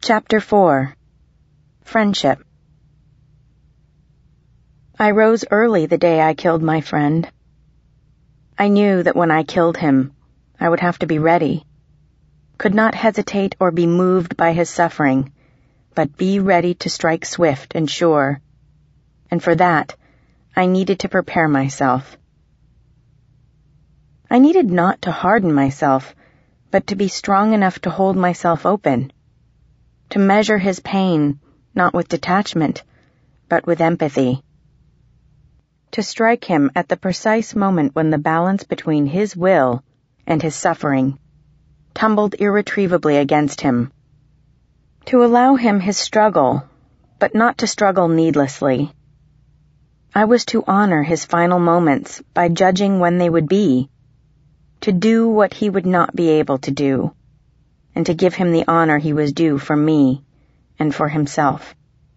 Chapter 4. Friendship. I rose early the day I killed my friend. I knew that when I killed him, I would have to be ready, could not hesitate or be moved by his suffering, but be ready to strike swift and sure. And for that, I needed to prepare myself. I needed not to harden myself, but to be strong enough to hold myself open, to measure his pain, not with detachment, but with empathy. To strike him at the precise moment when the balance between his will and his suffering tumbled irretrievably against him. To allow him his struggle, but not to struggle needlessly. I was to honor his final moments by judging when they would be, to do what he would not be able to do, and to give him the honor he was due for me and for himself.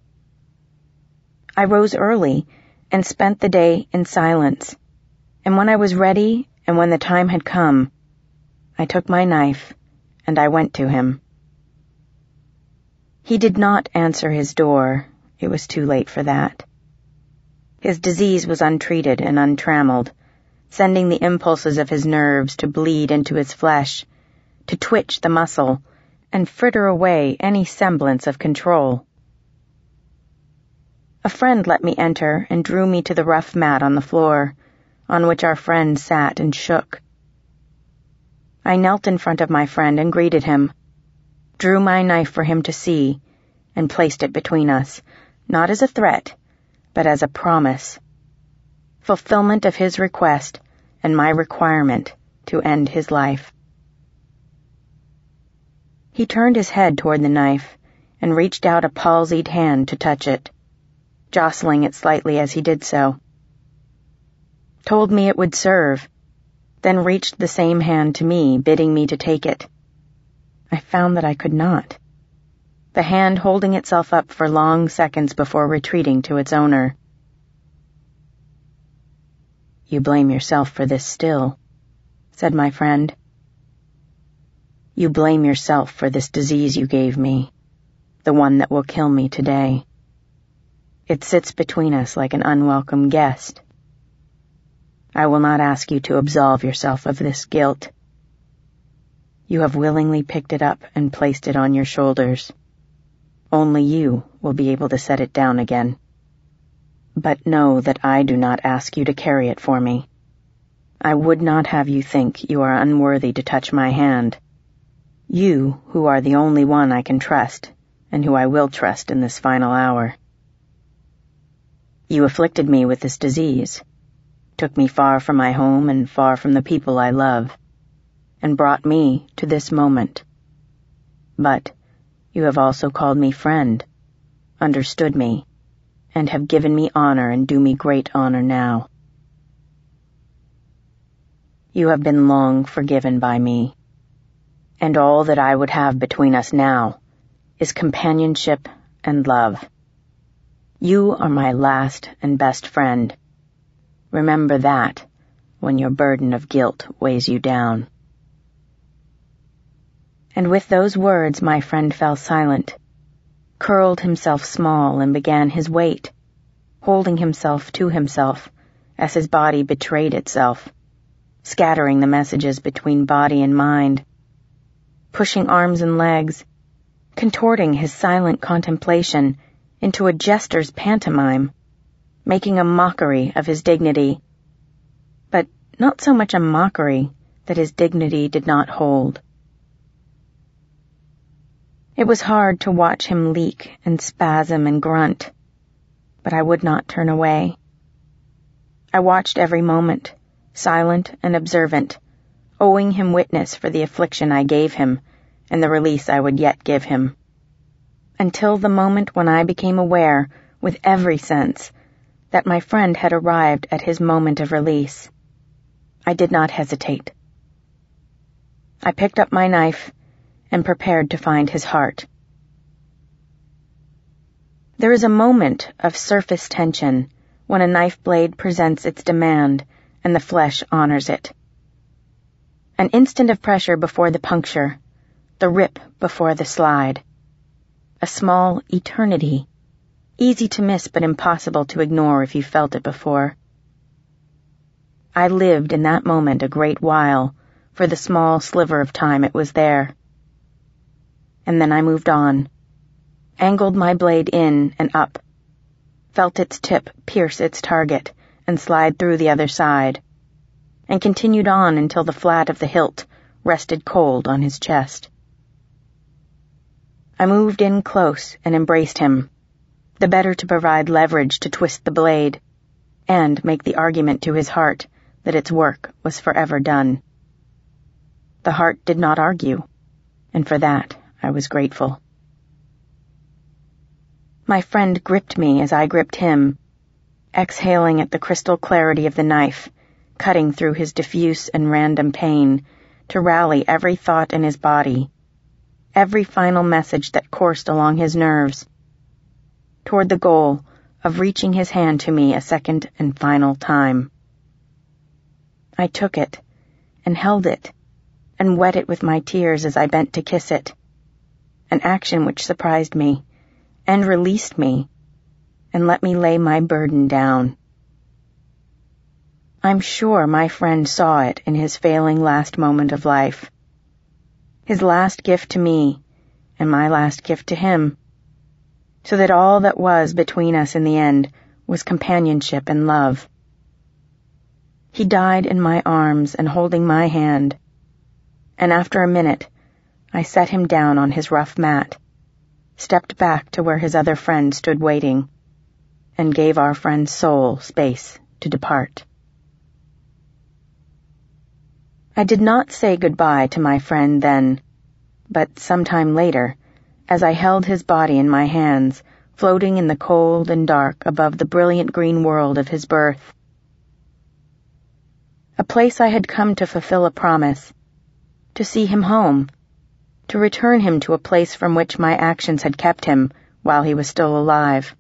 I rose early and spent the day in silence, and when I was ready and when the time had come, I took my knife and I went to him. He did not answer his door. It was too late for that. His disease was untreated and untrammeled, sending the impulses of his nerves to bleed into his flesh, to twitch the muscle, and fritter away any semblance of control. A friend let me enter and drew me to the rough mat on the floor, on which our friend sat and shook. I knelt in front of my friend and greeted him, drew my knife for him to see, and placed it between us, not as a threat, but as a promise. Fulfillment of his request and my requirement to end his life. He turned his head toward the knife and reached out a palsied hand to touch it, jostling it slightly as he did so. Told me it would serve, then reached the same hand to me, bidding me to take it. I found that I could not, the hand holding itself up for long seconds before retreating to its owner. "You blame yourself for this still," said my friend. "You blame yourself for this disease you gave me, the one that will kill me today. It sits between us like an unwelcome guest. I will not ask you to absolve yourself of this guilt. You have willingly picked it up and placed it on your shoulders. Only you will be able to set it down again. But know that I do not ask you to carry it for me. I would not have you think you are unworthy to touch my hand. You, who are the only one I can trust, and who I will trust in this final hour. You afflicted me with this disease, took me far from my home and far from the people I love, and brought me to this moment. But you have also called me friend, understood me, and have given me honor and do me great honor now. You have been long forgiven by me, and all that I would have between us now is companionship and love. You are my last and best friend. Remember that when your burden of guilt weighs you down." And with those words my friend fell silent, curled himself small and began his wait, holding himself to himself as his body betrayed itself, scattering the messages between body and mind, pushing arms and legs, contorting his silent contemplation into a jester's pantomime, making a mockery of his dignity, but not so much a mockery that his dignity did not hold. It was hard to watch him leak and spasm and grunt, but I would not turn away. I watched every moment, silent and observant, owing him witness for the affliction I gave him and the release I would yet give him, until the moment when I became aware, with every sense, that my friend had arrived at his moment of release. I did not hesitate. I picked up my knife and prepared to find his heart. There is a moment of surface tension when a knife blade presents its demand and the flesh honors it. An instant of pressure before the puncture, the rip before the slide. a small eternity, easy to miss but impossible to ignore if you felt it before. I lived in that moment a great while, for the small sliver of time it was there. And then I moved on, angled my blade in and up, felt its tip pierce its target and slide through the other side, and continued on until the flat of the hilt rested cold on his chest. I moved in close and embraced him, the better to provide leverage to twist the blade, and make the argument to his heart that its work was forever done. The heart did not argue, and for that I was grateful. My friend gripped me as I gripped him, exhaling at the crystal clarity of the knife, cutting through his diffuse and random pain to rally every thought in his body, every final message that coursed along his nerves, toward the goal of reaching his hand to me a second and final time. I took it and held it and wet it with my tears as I bent to kiss it, an action which surprised me and released me and let me lay my burden down. I'm sure my friend saw it in his failing last moment of life, his last gift to me and my last gift to him, so that all that was between us in the end was companionship and love. He died in my arms and holding my hand, and after a minute I set him down on his rough mat, stepped back to where his other friend stood waiting, and gave our friend's soul space to depart. I did not say goodbye to my friend then, but sometime later, as I held his body in my hands, floating in the cold and dark above the brilliant green world of his birth. A place I had come to fulfill a promise, to see him home, to return him to a place from which my actions had kept him while he was still alive.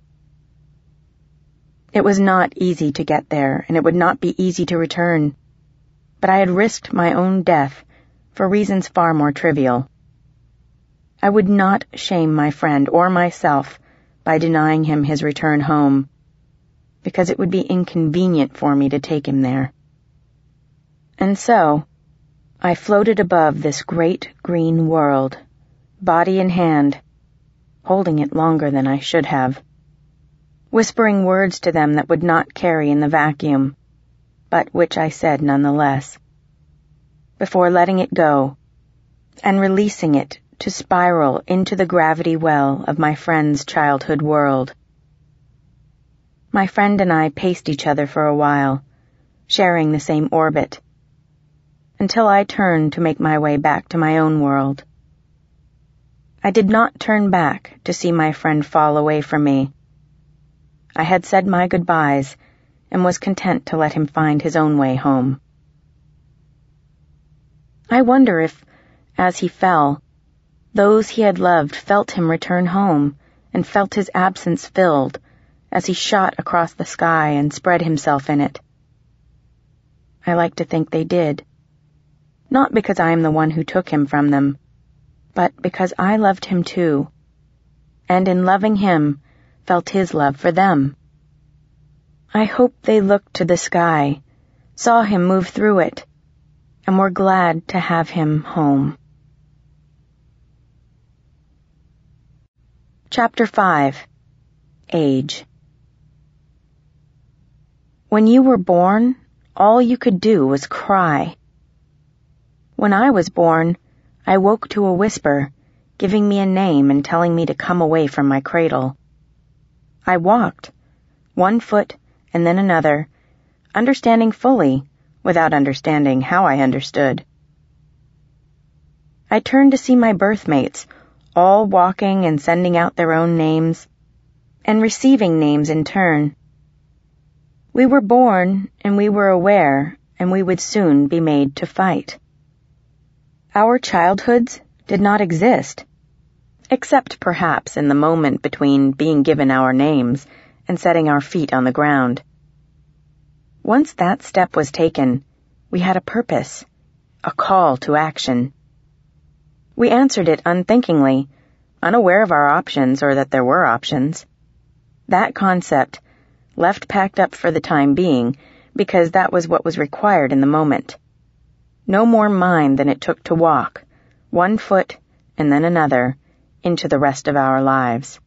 It was not easy to get there, and it would not be easy to return, but I had risked my own death for reasons far more trivial. I would not shame my friend or myself by denying him his return home, because it would be inconvenient for me to take him there. And so, I floated above this great green world, body in hand, holding it longer than I should have, whispering words to them that would not carry in the vacuum, but which I said nonetheless, before letting it go and releasing it to spiral into the gravity well of my friend's childhood world. My friend and I paced each other for a while, sharing the same orbit, until I turned to make my way back to my own world. I did not turn back to see my friend fall away from me. I had said my goodbyes and was content to let him find his own way home. I wonder if, as he fell, those he had loved felt him return home and felt his absence filled as he shot across the sky and spread himself in it. I like to think they did, not because I am the one who took him from them, but because I loved him too, and in loving him felt his love for them. I hope they looked to the sky, saw him move through it, and were glad to have him home. Chapter 5. Age. When you were born, all you could do was cry. When I was born, I woke to a whisper, giving me a name and telling me to come away from my cradle. I walked, one foot and then another, understanding fully, without understanding how I understood. I turned to see my birthmates, all walking and sending out their own names, and receiving names in turn. We were born, and we were aware, and we would soon be made to fight. Our childhoods did not exist, except perhaps in the moment between being given our names and setting our feet on the ground. Once that step was taken, we had a purpose, a call to action. We answered it unthinkingly, unaware of our options or that there were options. That concept, left packed up for the time being, because that was what was required in the moment. No more mine than it took to walk, one foot and then another, into the rest of our lives.